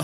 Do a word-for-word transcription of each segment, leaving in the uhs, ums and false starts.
Uh.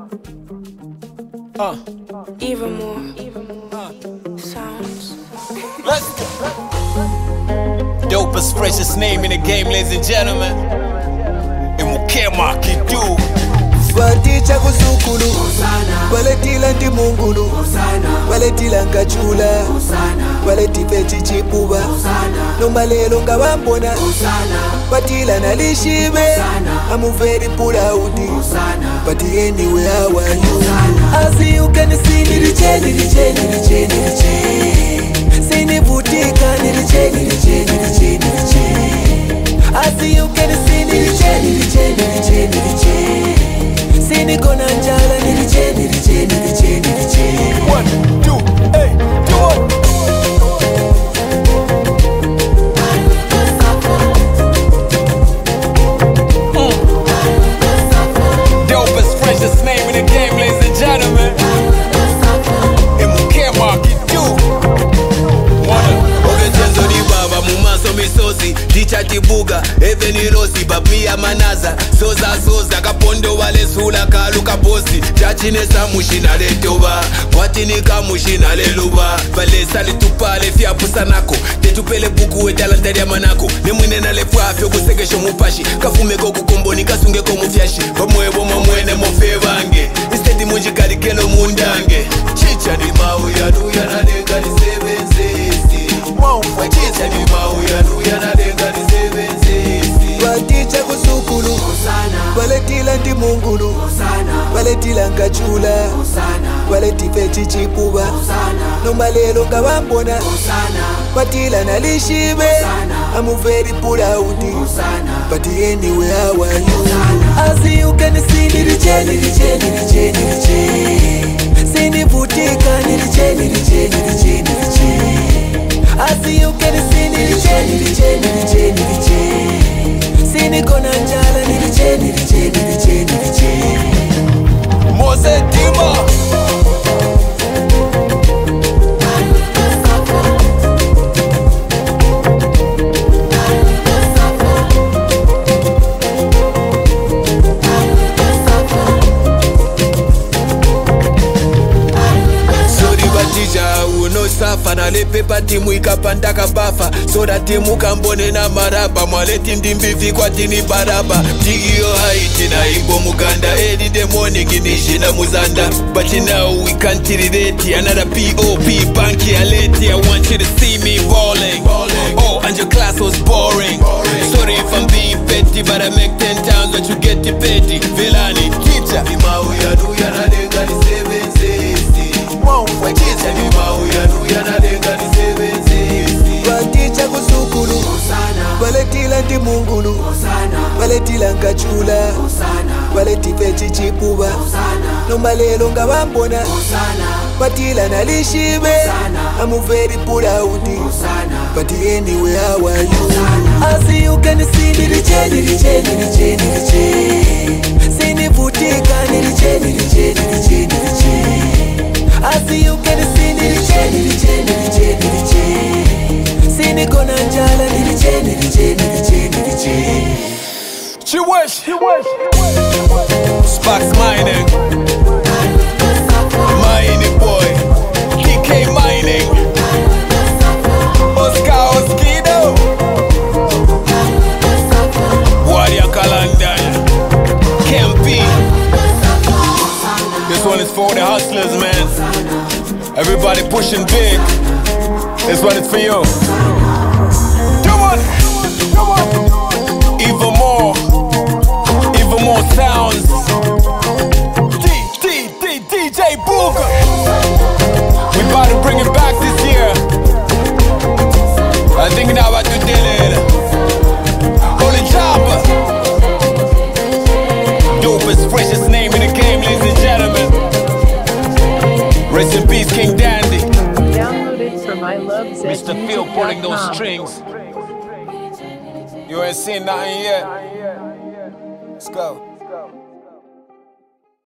Uh. Even more. Even more. Uh. Sounds. Let's go. Dopest, freshest name in the game, ladies and gentlemen. Imukema Kidu. Vaticha kuzukulu Waletila ndi mungulu Waletila ngachula Waletipechi chipuba Nombalelo nga wambona Patila nalishibe I'm very proud But anyway how are you I see you can see niliche niliche niliche niliche Sini vutika niliche niliche niliche niliche I see you can see niliche niliche niliche niliche Sini kona njala niliche niliche niliche niliche One, two, hey, do it. Mm. Dopest, freshest name in the game, ladies and gentlemen. Imukema Kidu. Ogezenzo ni baba mumaso misosi Dichati buga, even irosi Babia manaza, soza soza Kapondo wale sula kaluka bosi Chachine sa mushina le toba Watini ka mushina le luba Vale sali tupale fia pusanako Tetupele buku we talantari ya manako Nemwine na le fwafyo kusekesho mupashi Kafume koku komboni kasunge ko mufyashi Bamwebo mamwene mofevange Instead mujikari kelo mundange Chicha ni mau ya nuya na denga ni sebenzesi Chicha ni mau ya nuya na denga ni sebenzesi Vaticha kusukulu Waletila ndi mungulu Waletila ngachula Waletipechi chipuba Nombalelo nga wambona Patila nalishibe I'm very proud But anyway how are you I see you can see niliche niliche niliche niliche Sini vutika niliche niliche niliche niliche I see you can see niliche niliche niliche niliche Sini kona njala niliche niliche niliche niliche Mose Dima. Safa na lepe pati muika pandaka bafa Soda timu kambone na maraba Mwaleti ndimbivi kwa tini baraba Tigio haiti na imbo muganda Early the morning inishi na muzanda But now we can't relate Another P O P banky aleti I want you to see me balling Oh, and your class was boring Sorry if I'm being petty But I make ten times what you get to petty Vilani, kicha Imau ya nuya na denga ni seven sixty Chicha ni mau ya nuya na denga ni seven sixty Vaticha kusukulu Waletila ndi mungulu Waletila ngachula Waletipechi chipuba Nombalelo nga wambona Patila nalishibe I'm very proud But anyway how are you I see you can see niliche niliche niliche niliche Sini vutika niliche niliche niliche niliche I see you can see niliche niliche niliche niliche Sini kona njala niliche niliche niliche niliche She wish, she wish, Sparks Mining, Mining boy, D K Mining, Oscar Oskido, Warrior Kalandaya, Kempi. This one is for the hustlers, man. Everybody pushing big. This one is for you. Come on, come on. Even more, even more sounds. D, D, D, DJ Booga. We about to bring it back this year. I think now I do it. Holy Chopper. Dopest, freshest name in the game, ladies and gentlemen. Rest in peace, King Dandy. Downloaded from I Love Mister Phil pulling those strings. You ain't seen nothing yet. Let's go.